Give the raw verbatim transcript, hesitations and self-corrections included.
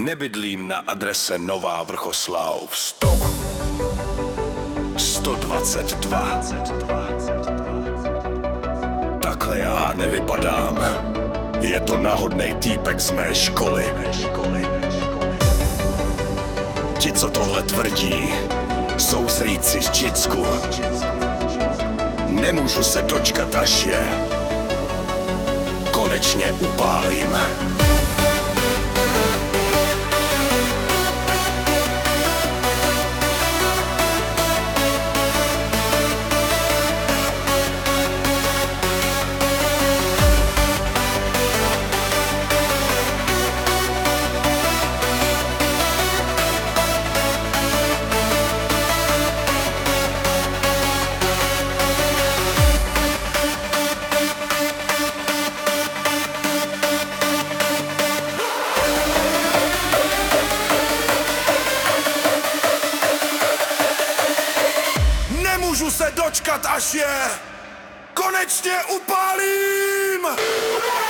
Nebydlím na adrese Nová Vrchoslav sto sto dvacet dva. Takhle já nevypadám. Je to náhodnej týpek z mé školy. Ti, co tohle tvrdí, jsou zrýci z Čicku. Nemůžu se dočkat, až je konečně upálím. Nemůžu se dočkat, až je konečně upálím!